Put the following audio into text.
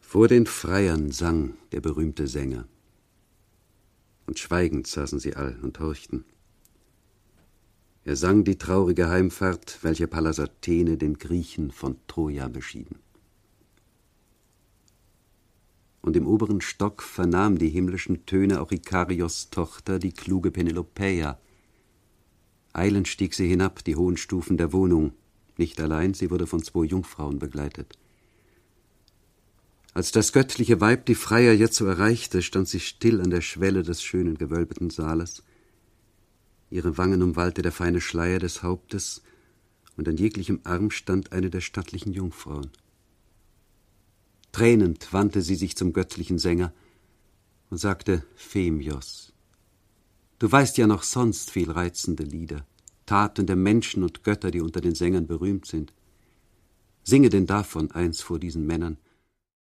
Vor den Freiern sang der berühmte Sänger, und schweigend saßen sie all und horchten. Er sang die traurige Heimfahrt, welche Pallas Athene den Griechen von Troja beschieden. Und im oberen Stock vernahm die himmlischen Töne auch Ikarios' Tochter, die kluge Penelopeia. Eilend stieg sie hinab die hohen Stufen der Wohnung, nicht allein, sie wurde von 2 Jungfrauen begleitet. Als das göttliche Weib die Freier jetzo erreichte, stand sie still an der Schwelle des schönen gewölbeten Saales. Ihre Wangen umwallte der feine Schleier des Hauptes, und an jeglichem Arm stand eine der stattlichen Jungfrauen. Tränend wandte sie sich zum göttlichen Sänger und sagte: Phemios, du weißt ja noch sonst viel reizende Lieder, Taten der Menschen und Götter, die unter den Sängern berühmt sind. Singe denn davon eins vor diesen Männern,